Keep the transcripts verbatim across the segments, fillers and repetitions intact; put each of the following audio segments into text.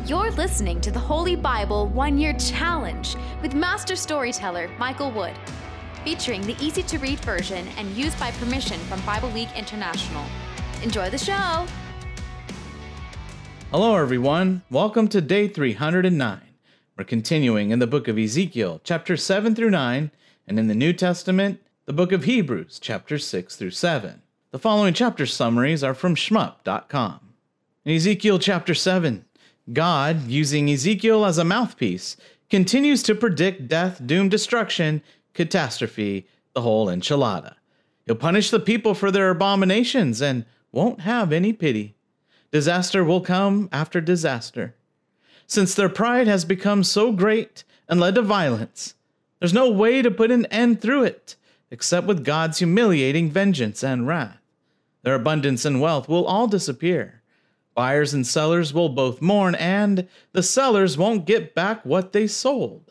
You're listening to the Holy Bible One-Year Challenge with Master Storyteller Michael Wood, featuring the easy-to-read version and used by permission from Bible League International. Enjoy the show! Hello everyone, welcome to day three hundred nine. We're continuing in the book of Ezekiel, chapters seven through nine, and in the New Testament, the book of Hebrews, chapters six through seven. The following chapter summaries are from shmup dot com. In Ezekiel chapter seven, God, using Ezekiel as a mouthpiece, continues to predict death, doom, destruction, catastrophe, the whole enchilada. He'll punish the people for their abominations and won't have any pity. Disaster will come after disaster. Since their pride has become so great and led to violence, there's no way to put an end through it, except with God's humiliating vengeance and wrath. Their abundance and wealth will all disappear. Buyers and sellers will both mourn, and the sellers won't get back what they sold.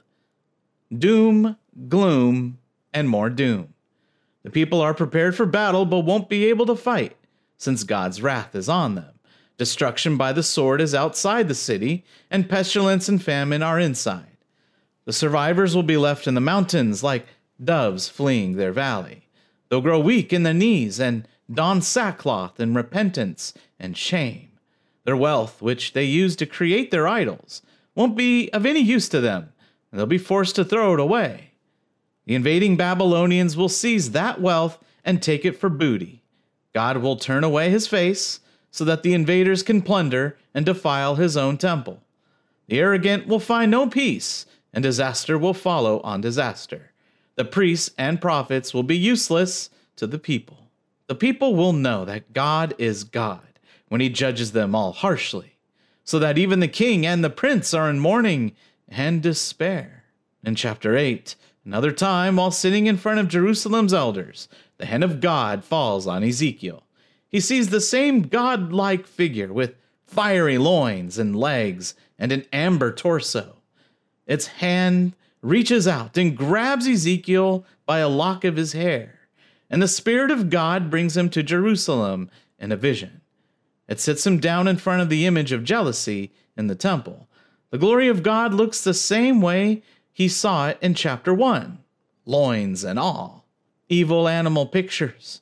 Doom, gloom, and more doom. The people are prepared for battle, but won't be able to fight, since God's wrath is on them. Destruction by the sword is outside the city, and pestilence and famine are inside. The survivors will be left in the mountains like doves fleeing their valley. They'll grow weak in their knees and don sackcloth in repentance and shame. Their wealth, which they used to create their idols, won't be of any use to them, and they'll be forced to throw it away. The invading Babylonians will seize that wealth and take it for booty. God will turn away his face so that the invaders can plunder and defile his own temple. The arrogant will find no peace, and disaster will follow on disaster. The priests and prophets will be useless to the people. The people will know that God is God when he judges them all harshly, so that even the king and the prince are in mourning and despair. In chapter eight, another time while sitting in front of Jerusalem's elders, the hand of God falls on Ezekiel. He sees the same God-like figure with fiery loins and legs and an amber torso. Its hand reaches out and grabs Ezekiel by a lock of his hair, and the Spirit of God brings him to Jerusalem in a vision. It sits him down in front of the image of jealousy in the temple. The glory of God looks the same way he saw it in chapter one, loins and all, evil animal pictures.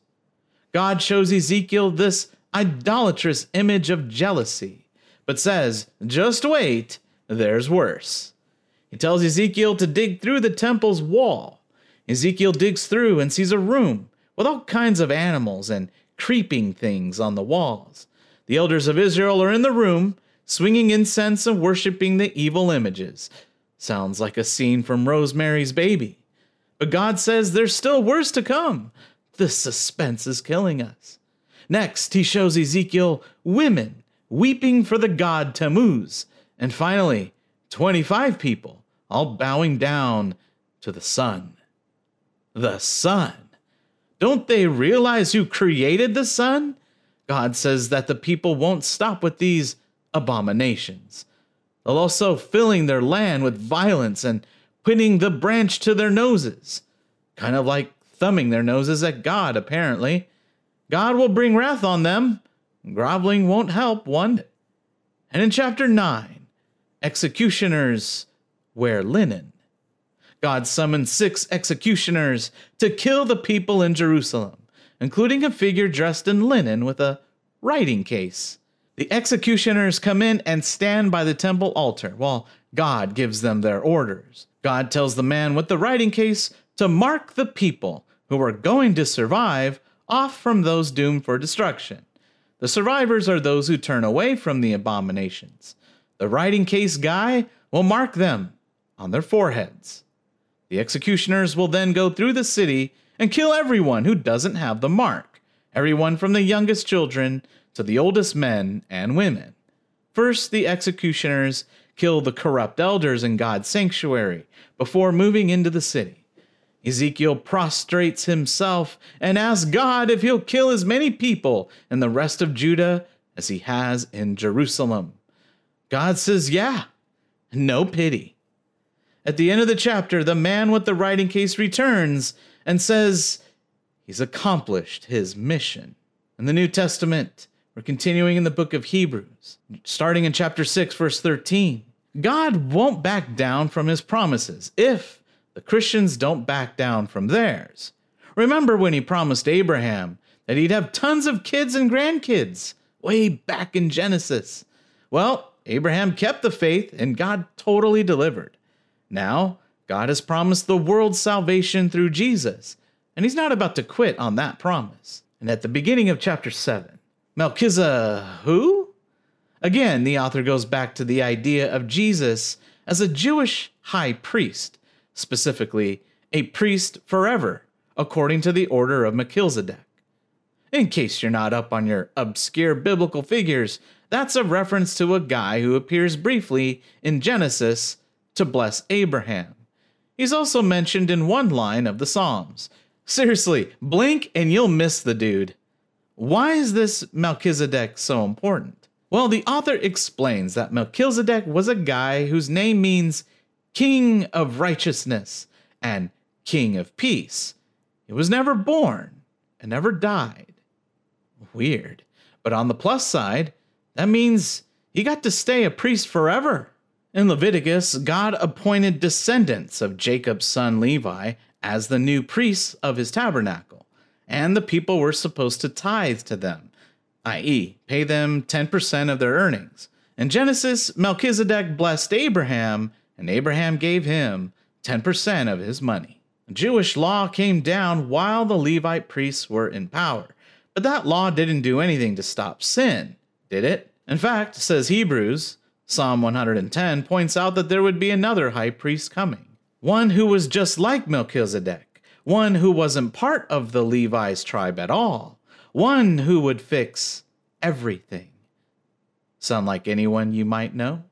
God shows Ezekiel this idolatrous image of jealousy, but says, just wait, there's worse. He tells Ezekiel to dig through the temple's wall. Ezekiel digs through and sees a room with all kinds of animals and creeping things on the walls. The elders of Israel are in the room, swinging incense and worshiping the evil images. Sounds like a scene from Rosemary's Baby. But God says there's still worse to come. The suspense is killing us. Next, he shows Ezekiel women weeping for the god Tammuz. And finally, twenty-five people all bowing down to the sun. The sun. Don't they realize who created the sun? God says that the people won't stop with these abominations. They'll also filling their land with violence and putting the branch to their noses. Kind of like thumbing their noses at God, apparently. God will bring wrath on them. Groveling won't help one. And in chapter nine, executioners wear linen. God summoned six executioners to kill the people in Jerusalem, including a figure dressed in linen with a writing case. The executioners come in and stand by the temple altar while God gives them their orders. God tells the man with the writing case to mark the people who are going to survive off from those doomed for destruction. The survivors are those who turn away from the abominations. The writing case guy will mark them on their foreheads. The executioners will then go through the city and kill everyone who doesn't have the mark, everyone from the youngest children to the oldest men and women. First, the executioners kill the corrupt elders in God's sanctuary before moving into the city. Ezekiel prostrates himself and asks God if he'll kill as many people in the rest of Judah as he has in Jerusalem. God says, yeah, no pity. At the end of the chapter, the man with the writing case returns and says he's accomplished his mission. In the New Testament, We're continuing in the book of Hebrews, starting in chapter six, verse thirteen. God won't back down from his promises if the Christians don't back down from theirs. Remember when he promised Abraham that he'd have tons of kids and grandkids way back in Genesis? Well, Abraham kept the faith and God totally delivered. Now, God has promised the world salvation through Jesus, and he's not about to quit on that promise. And at the beginning of chapter seven, Melchizedek, who? Again, the author goes back to the idea of Jesus as a Jewish high priest, specifically a priest forever, according to the order of Melchizedek. In case you're not up on your obscure biblical figures, that's a reference to a guy who appears briefly in Genesis to bless Abraham. He's also mentioned in one line of the Psalms. Seriously, blink and you'll miss the dude. Why is this Melchizedek so important? Well, the author explains that Melchizedek was a guy whose name means King of Righteousness and King of Peace. He was never born and never died. Weird. But on the plus side, that means he got to stay a priest forever. In Leviticus, God appointed descendants of Jacob's son Levi as the new priests of his tabernacle, and the people were supposed to tithe to them, that is, pay them ten percent of their earnings. In Genesis, Melchizedek blessed Abraham, and Abraham gave him ten percent of his money. Jewish law came down while the Levite priests were in power, but that law didn't do anything to stop sin, did it? In fact, says Hebrews, Psalm one hundred ten points out that there would be another high priest coming, one who was just like Melchizedek, one who wasn't part of the Levi's tribe at all, one who would fix everything. Sound like anyone you might know?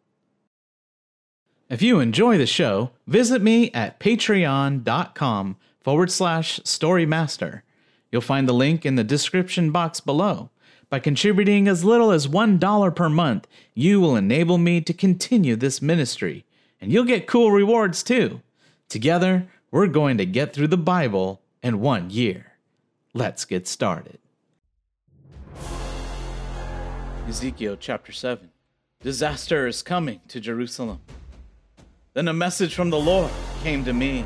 If you enjoy the show, visit me at patreon.com forward slash storymaster. You'll find the link in the description box below. By contributing as little as one dollar per month, you will enable me to continue this ministry, and you'll get cool rewards too. Together, we're going to get through the Bible in one year. Let's get started. Ezekiel chapter seven. Disaster is coming to Jerusalem. Then a message from the Lord came to me.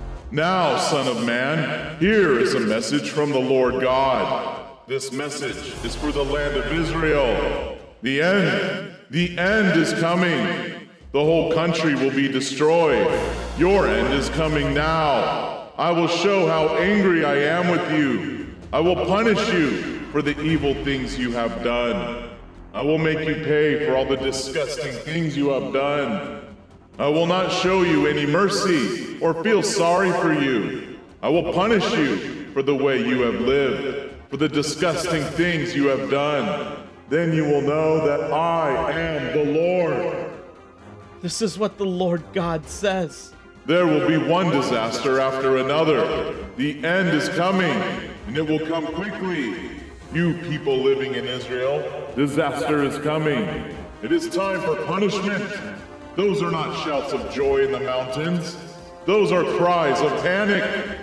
Now, son of man, here is a message from the Lord God. This message is for the land of Israel. The end, the end is coming. The whole country will be destroyed. Your end is coming now. I will show how angry I am with you. I will punish you for the evil things you have done. I will make you pay for all the disgusting things you have done. I will not show you any mercy or feel sorry for you. I will punish you for the way you have lived, for the disgusting things you have done. Then you will know that I am the Lord. This is what the Lord God says. There will be one disaster after another. The end is coming, and it will come quickly. You people living in Israel, disaster is coming. It is time for punishment. Those are not shouts of joy in the mountains. Those are cries of panic.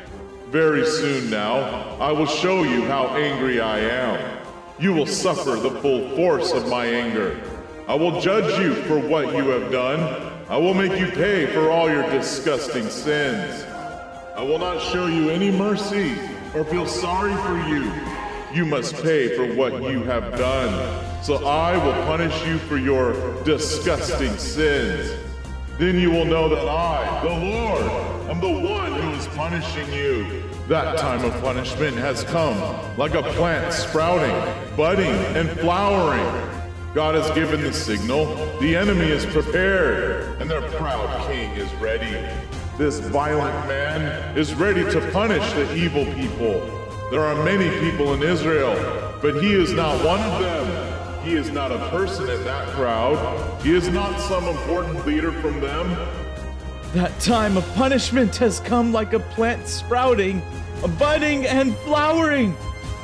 Very soon now, I will show you how angry I am. You will suffer the full force of my anger. I will judge you for what you have done. I will make you pay for all your disgusting sins. I will not show you any mercy or feel sorry for you. You must pay for what you have done. So I will punish you for your disgusting sins. Then you will know that I, the Lord, am the one who is punishing you. That time of punishment has come, like a plant sprouting, budding, and flowering. God has given the signal. The enemy is prepared, and their proud king is ready. This violent man is ready to punish the evil people. There are many people in Israel, but he is not one of them. He is not a person in that crowd. He is not some important leader from them. That time of punishment has come like a plant sprouting, budding, and flowering.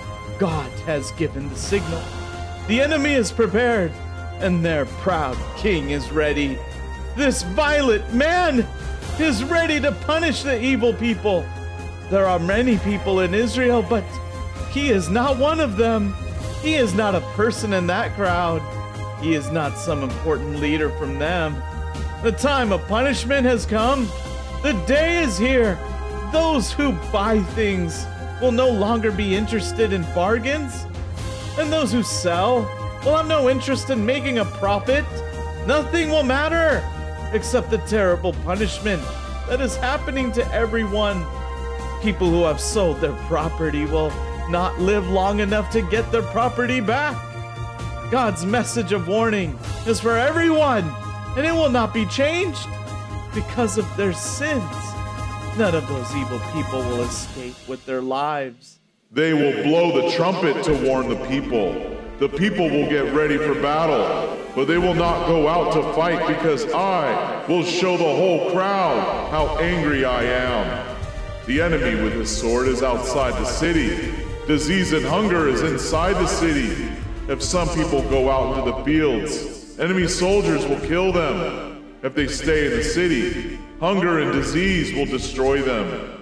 God has given the signal. The enemy is prepared, and their proud king is ready. This violent man is ready to punish the evil people. There are many people in Israel, but he is not one of them. He is not a person in that crowd. He is not some important leader from them. The time of punishment has come. The day is here. Those who buy things will no longer be interested in bargains, and those who sell will have no interest in making a profit. Nothing will matter except the terrible punishment that is happening to everyone. People who have sold their property will not live long enough to get their property back. God's message of warning is for everyone, and it will not be changed because of their sins. None of those evil people will escape with their lives. They will blow the trumpet to warn the people. The people will get ready for battle, but they will not go out to fight because I will show the whole crowd how angry I am. The enemy with his sword is outside the city. Disease and hunger is inside the city. If some people go out into the fields, enemy soldiers will kill them. If they stay in the city, hunger and disease will destroy them.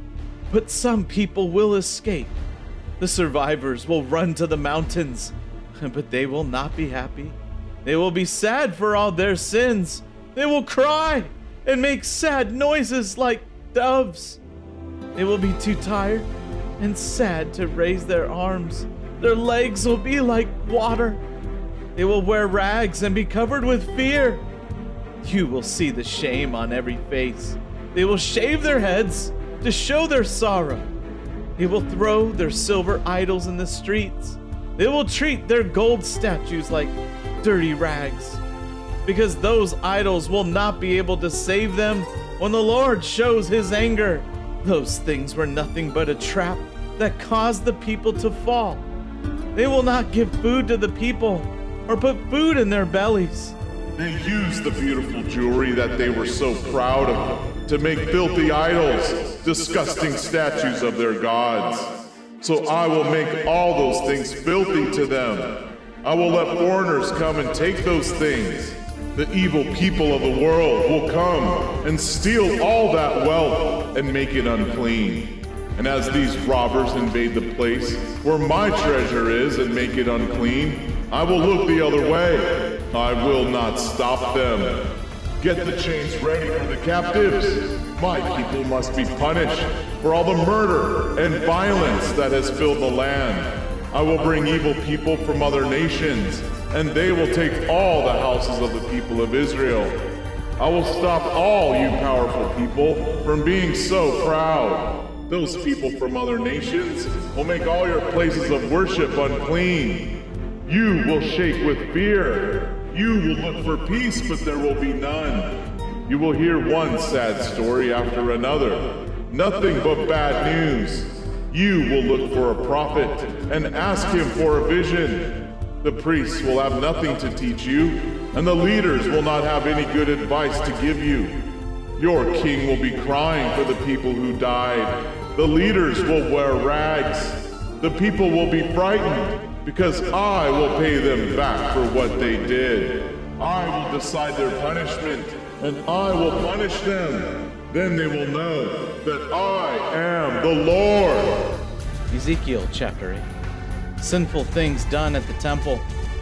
But some people will escape. The survivors will run to the mountains, but they will not be happy. They will be sad for all their sins. They will cry and make sad noises like doves. They will be too tired and sad to raise their arms. Their legs will be like water. They will wear rags and be covered with fear. You will see the shame on every face. They will shave their heads to show their sorrow. They will throw their silver idols in the streets. They will treat their gold statues like dirty rags, because those idols will not be able to save them when the Lord shows his anger. Those things were nothing but a trap that caused the people to fall. They will not give food to the people or put food in their bellies. They used the beautiful jewelry that they were so proud of to make filthy idols, disgusting statues of their gods. So I will make all those things filthy to them. I will let foreigners come and take those things. The evil people of the world will come and steal all that wealth and make it unclean. And as these robbers invade the place where my treasure is and make it unclean, I will look the other way. I will not stop them. Get the chains ready for the captives. My people must be punished for all the murder and violence that has filled the land. I will bring evil people from other nations, and they will take all the houses of the people of Israel. I will stop all you powerful people from being so proud. Those people from other nations will make all your places of worship unclean. You will shake with fear. You will look for peace, but there will be none. You will hear one sad story after another. Nothing but bad news. You will look for a prophet and ask him for a vision. The priests will have nothing to teach you, and the leaders will not have any good advice to give you. Your king will be crying for the people who died. The leaders will wear rags. The people will be frightened, because I will pay them back for what they did. I will decide their punishment, and I will punish them. Then they will know that I am the Lord. Ezekiel chapter eight. Sinful things done at the temple.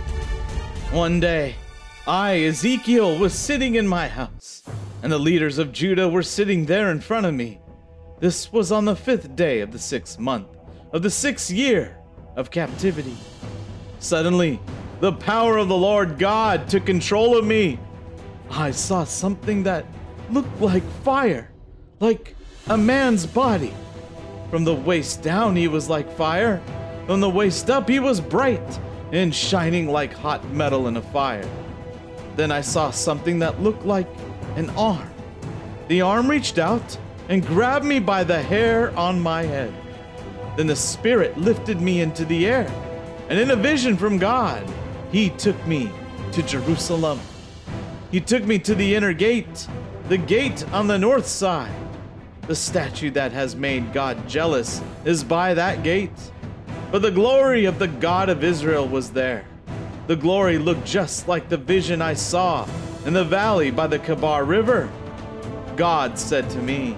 One day, I, Ezekiel, was sitting in my house, and the leaders of Judah were sitting there in front of me. This was on the fifth day of the sixth month of the sixth year of captivity. Suddenly, the power of the Lord God took control of me. I saw something that looked like fire, like a man's body. From the waist down, he was like fire. From the waist up, he was bright and shining like hot metal in a fire. Then I saw something that looked like an arm. The arm reached out and grabbed me by the hair on my head. Then the Spirit lifted me into the air, and in a vision from God, he took me to Jerusalem. He took me to the inner gate, the gate on the north side. The statue that has made God jealous is by that gate. But the glory of the God of Israel was there. The glory looked just like the vision I saw in the valley by the Kabar River. God said to me,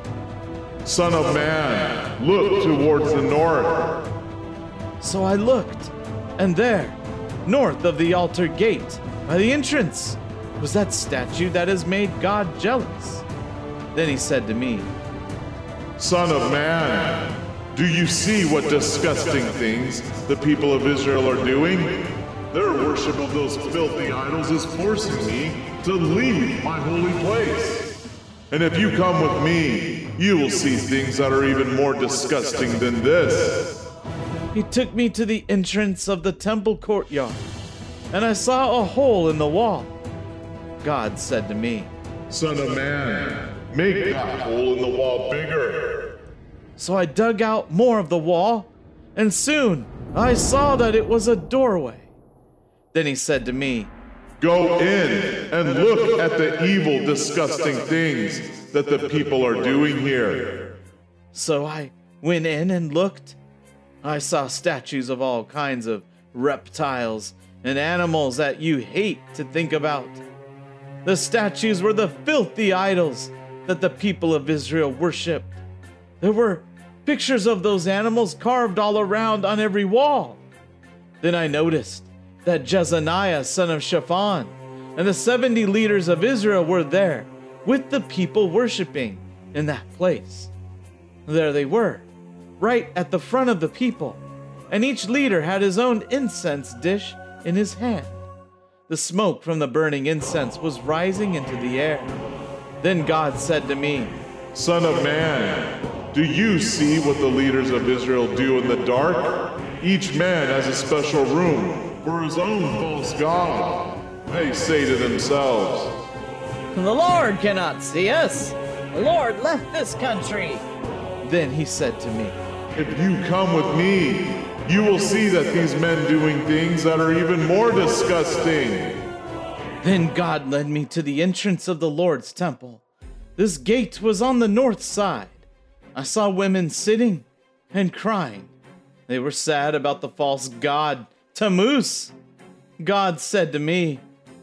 Son of man, look towards the north. So I looked, And there, north of the altar gate, by the entrance, was that statue that has made God jealous. Then he said to me, Son of man, do you see what disgusting things the people of Israel are doing? Their worship of those filthy idols is forcing me to leave my holy place. And if you come with me, you will see things that are even more disgusting than this. He took me to the entrance of the temple courtyard, and I saw a hole in the wall. God said to me, Son of man, make that hole in the wall bigger. So I dug out more of the wall, and soon I saw that it was a doorway. Then he said to me, Go in and look at the evil, disgusting things that the people are doing here. So I went in and looked. I saw statues of all kinds of reptiles and animals that you hate to think about. The statues were the filthy idols that the people of Israel worshipped. There were pictures of those animals carved all around on every wall. Then I noticed that Jezaniah, son of Shaphan, and the seventy leaders of Israel were there with the people worshiping in that place. There they were, right at the front of the people, and each leader had his own incense dish in his hand. The smoke from the burning incense was rising into the air. Then God said to me, Son of man, do you see what the leaders of Israel do in the dark? Each man has a special room for his own false god. They say to themselves, The Lord cannot see us. The Lord left this country. Then he said to me, If you come with me, you will see that these men doing things that are even more disgusting. Then God led me to the entrance of the Lord's temple. This gate was on the north side. I saw women sitting and crying. They were sad about the false god, Tammuz. God said to me,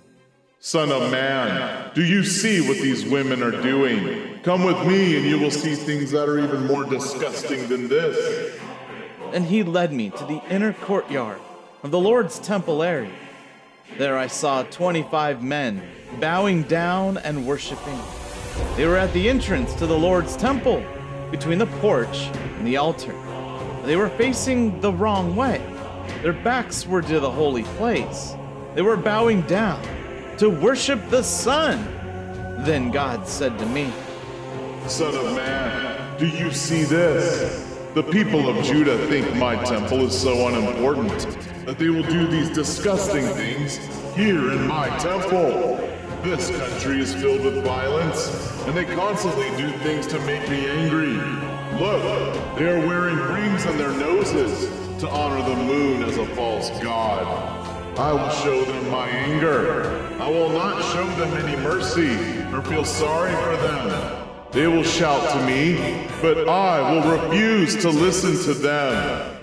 Son of man, do you see what these women are doing? Come with me and you will see things that are even more disgusting than this. And he led me to the inner courtyard of the Lord's temple area. There I saw twenty-five men bowing down and worshiping. They were at the entrance to the Lord's temple, between the porch and the altar. They were facing the wrong way. Their backs were to the holy place. They were bowing down to worship the sun. Then God said to me, Son of man, do you see this? The people of Judah think my temple is so unimportant that they will do these disgusting things here in my temple. This country is filled with violence, and they constantly do things to make me angry. Look, they are wearing rings on their noses to honor the moon as a false god. I will show them my anger. I will not show them any mercy or feel sorry for them. They will shout to me, but I will refuse to listen to them.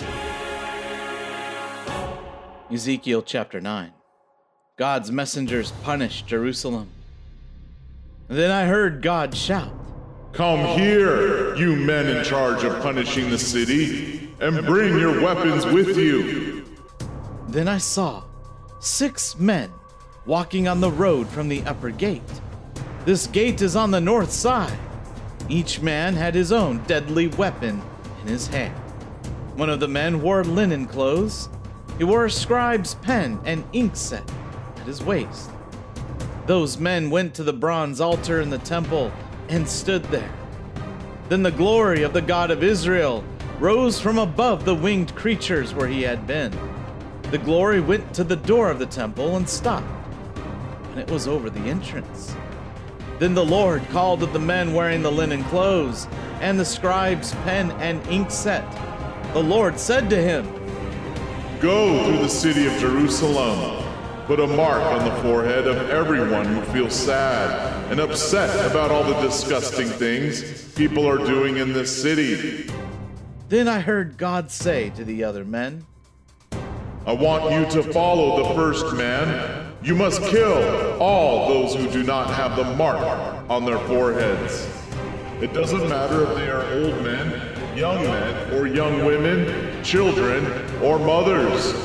Ezekiel chapter nine. God's messengers punished Jerusalem. Then I heard God shout, Come here, you men in charge of punishing the city, and bring your weapons with you. Then I saw six men walking on the road from the upper gate. This gate is on the north side. Each man had his own deadly weapon in his hand. One of the men wore linen clothes. He wore a scribe's pen and ink set at his waist. Those men went to the bronze altar in the temple and stood there. Then the glory of the God of Israel rose from above the winged creatures where he had been. The glory went to the door of the temple and stopped, and it was over the entrance. Then the Lord called to the men wearing the linen clothes and the scribe's pen and ink set. The Lord said to him, Go through the city of Jerusalem. Put a mark on the forehead of everyone who feels sad and upset about all the disgusting things people are doing in this city. Then I heard God say to the other men, I want you to follow the first man. You must kill all those who do not have the mark on their foreheads. It doesn't matter if they are old men, young men, or young women, children, or mothers.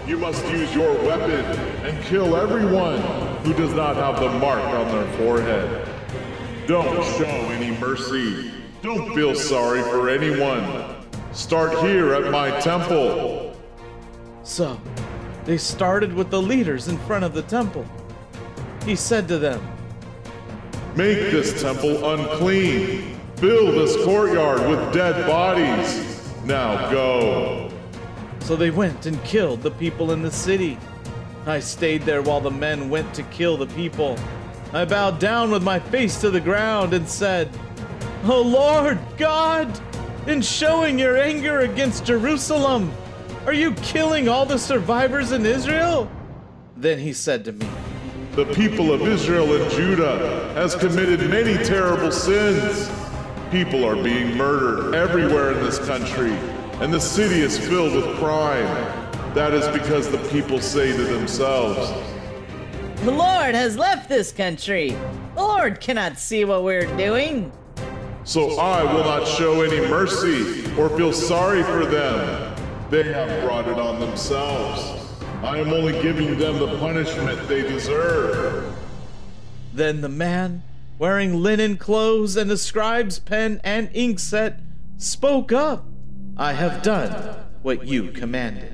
You must use your weapon and kill everyone who does not have the mark on their forehead. Don't show any mercy. Don't feel sorry for anyone. Start here at my temple. So, they started with the leaders in front of the temple. He said to them, Make this temple unclean. Fill this courtyard with dead bodies. Now go. So they went and killed the people in the city. I stayed there while the men went to kill the people. I bowed down with my face to the ground and said, "O Lord God, in showing your anger against Jerusalem, are you killing all the survivors in Israel?" Then he said to me, The people of Israel and Judah has committed many terrible sins. People are being murdered everywhere in this country, and the city is filled with crime. That is because the people say to themselves, The Lord has left this country. The Lord cannot see what we're doing. So I will not show any mercy or feel sorry for them. They have brought it on themselves. I am only giving them the punishment they deserve. Then the man, wearing linen clothes and the scribe's pen and ink set, spoke up. I have done what you commanded.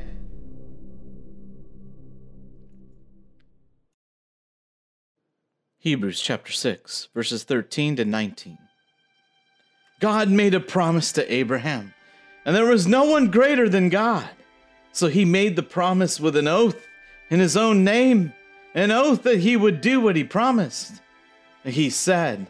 Hebrews chapter six, verses thirteen to nineteen. God made a promise to Abraham, and there was no one greater than God. So he made the promise with an oath in his own name, an oath that he would do what he promised. He said,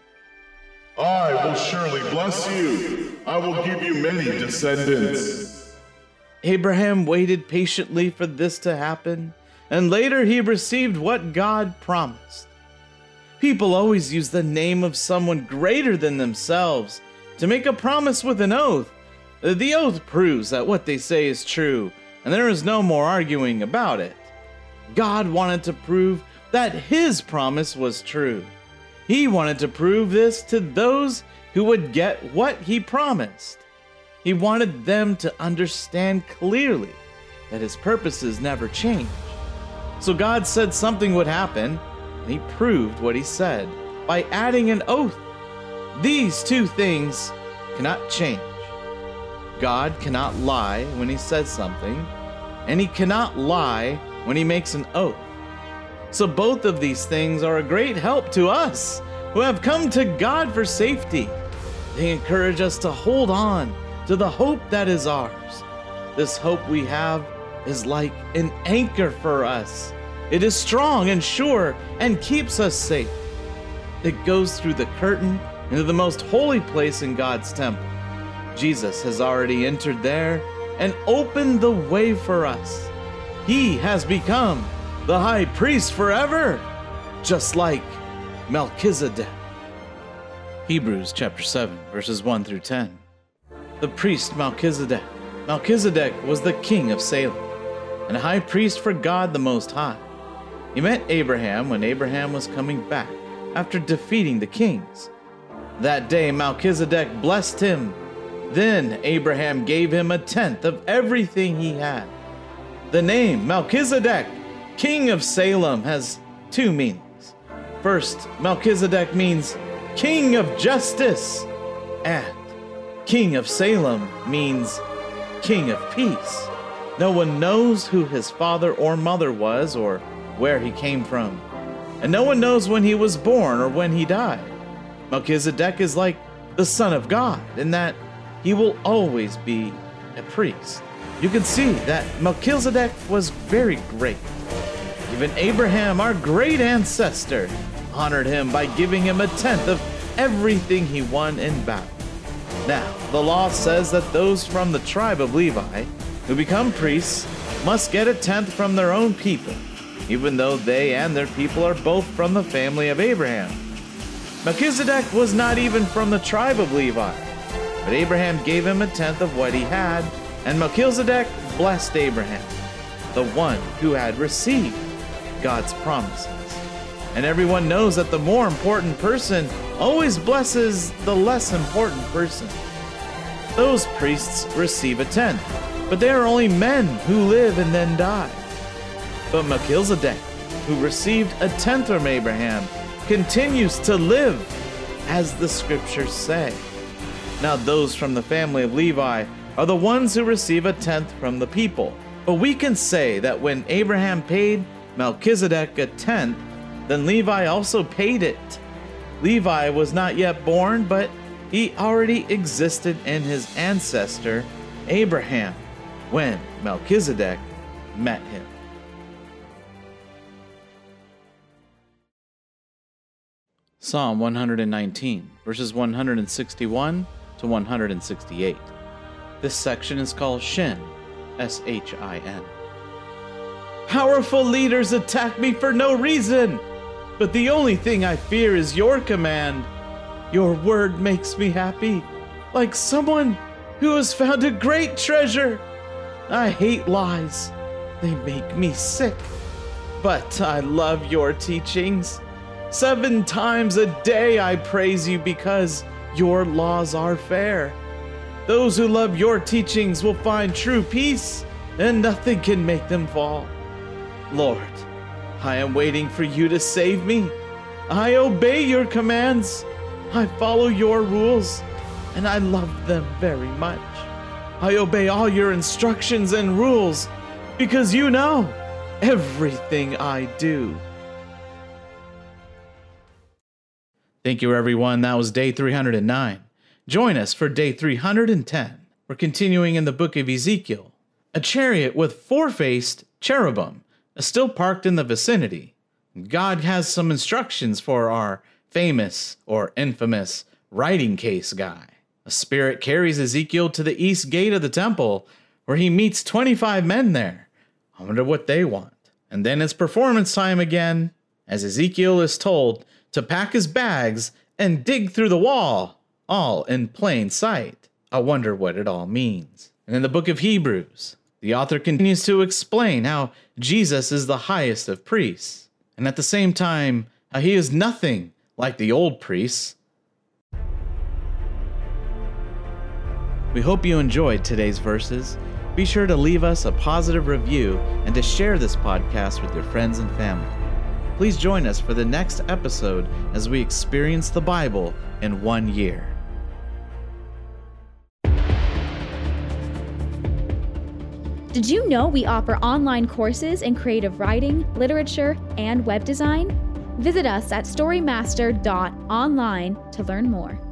I will surely bless you. I will give you many descendants. Abraham waited patiently for this to happen, and later he received what God promised. People always use the name of someone greater than themselves to make a promise with an oath. The oath proves that what they say is true, and there is no more arguing about it. God wanted to prove that his promise was true. He wanted to prove this to those who would get what he promised. He wanted them to understand clearly that his purposes never change. So God said something would happen, and he proved what he said by adding an oath. These two things cannot change. God cannot lie when he says something, and he cannot lie when he makes an oath. So both of these things are a great help to us who have come to God for safety. They encourage us to hold on to the hope that is ours. This hope we have is like an anchor for us. It is strong and sure and keeps us safe. It goes through the curtain into the most holy place in God's temple. Jesus has already entered there and opened the way for us. He has become the high priest forever, just like Melchizedek. Hebrews chapter seven, verses one through ten. The priest Melchizedek. Melchizedek was the king of Salem and a high priest for God the Most High. He met Abraham when Abraham was coming back after defeating the kings. That day Melchizedek blessed him. Then Abraham gave him a tenth of everything he had. The name Melchizedek, king of Salem, has two meanings. First, Melchizedek means king of justice, and king of Salem means king of peace. No one knows who his father or mother was or where he came from, and no one knows when he was born or when he died. Melchizedek is like the Son of God in that he will always be a priest. You can see that Melchizedek was very great. Even Abraham, our great ancestor, honored him by giving him a tenth of everything he won in battle. Now, the law says that those from the tribe of Levi who become priests must get a tenth from their own people, even though they and their people are both from the family of Abraham. Melchizedek was not even from the tribe of Levi, but Abraham gave him a tenth of what he had, and Melchizedek blessed Abraham, the one who had received God's promises. And everyone knows that the more important person always blesses the less important person. Those priests receive a tenth, but they are only men who live and then die. But Melchizedek, who received a tenth from Abraham, continues to live, as the scriptures say. Now those from the family of Levi are the ones who receive a tenth from the people. But we can say that when Abraham paid Melchizedek a tenth, then Levi also paid it. Levi was not yet born, but he already existed in his ancestor, Abraham, when Melchizedek met him. Psalm one hundred nineteen, verses one hundred sixty-one to one hundred sixty-eight. This section is called Shin, S H I N. Powerful leaders attack me for no reason, but the only thing I fear is your command. Your word makes me happy, like someone who has found a great treasure. I hate lies. They make me sick. But I love your teachings. Seven times a day I praise you because your laws are fair. Those who love your teachings will find true peace, and nothing can make them fall. Lord, I am waiting for you to save me. I obey your commands. I follow your rules, and I love them very much. I obey all your instructions and rules because you know everything I do. Thank you, everyone. That was day three hundred nine. Join us for day three hundred ten. We're continuing in the book of Ezekiel. A chariot with four-faced cherubim is still parked in the vicinity. God has some instructions for our famous or infamous writing case guy. A spirit carries Ezekiel to the east gate of the temple, where he meets twenty-five men there. I wonder what they want. And then it's performance time again, as Ezekiel is told to pack his bags and dig through the wall, all in plain sight. I wonder what it all means. And in the book of Hebrews, the author continues to explain how Jesus is the highest of priests, and at the same time, how he is nothing like the old priests. We hope you enjoyed today's verses. Be sure to leave us a positive review and to share this podcast with your friends and family. Please join us for the next episode as we experience the Bible in one year. Did you know we offer online courses in creative writing, literature, and web design? Visit us at storymaster dot online to learn more.